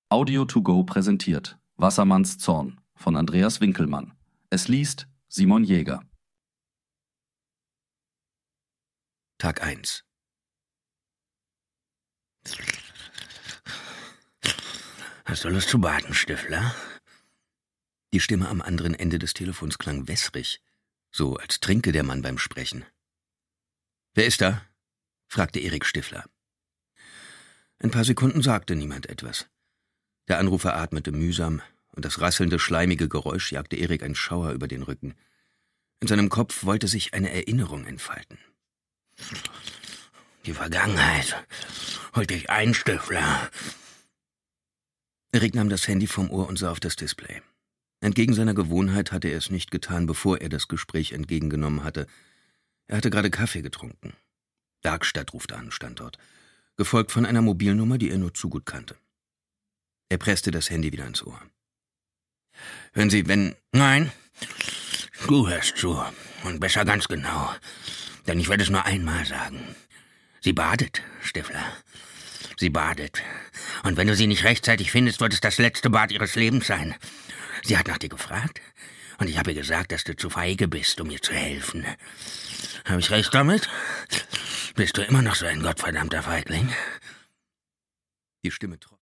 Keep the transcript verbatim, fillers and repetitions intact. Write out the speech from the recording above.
Audio to go präsentiert Wassermanns Zorn von Andreas Winkelmann. Es liest Simon Jäger. Tag eins. Hast du Lust zu baden, Stifler? Die Stimme am anderen Ende des Telefons klang wässrig, so als trinke der Mann beim Sprechen. »Wer ist da?« fragte Erik Stifler. Ein paar Sekunden sagte niemand etwas. Der Anrufer atmete mühsam, und das rasselnde, schleimige Geräusch jagte Erik einen Schauer über den Rücken. In seinem Kopf wollte sich eine Erinnerung entfalten. »Die Vergangenheit holt dich ein, Stifler.« Erik nahm das Handy vom Ohr und sah auf das Display. Entgegen seiner Gewohnheit hatte er es nicht getan, bevor er das Gespräch entgegengenommen hatte. Er hatte gerade Kaffee getrunken. Dargstadt rufte an, stand dort, gefolgt von einer Mobilnummer, die er nur zu gut kannte. Er presste das Handy wieder ins Ohr. »Hören Sie, wenn...« »Nein, du hörst zu. Und besser ganz genau. Denn ich werde es nur einmal sagen. Sie badet, Stifler. Sie badet. Und wenn du sie nicht rechtzeitig findest, wird es das letzte Bad ihres Lebens sein. Sie hat nach dir gefragt. Und ich habe ihr gesagt, dass du zu feige bist, um ihr zu helfen. Habe ich recht damit? Bist du immer noch so ein gottverdammter Feigling?« Die Stimme